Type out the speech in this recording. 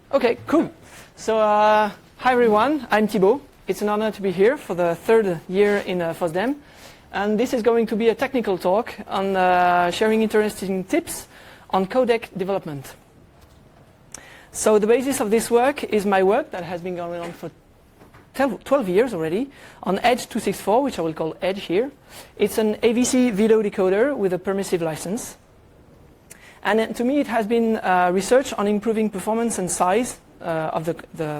Okay, cool. So, hi everyone, I'm Thibaut. It's an honor to be here for the third year in FOSDEM. And this is going to be a technical talk on sharing interesting tips on codec development. So the basis of this work is my work that has been going on for 12 years already on Edge 264, which I will call Edge here. It's an AVC video decoder with a permissive license. And to me, it has been research on improving performance and size of the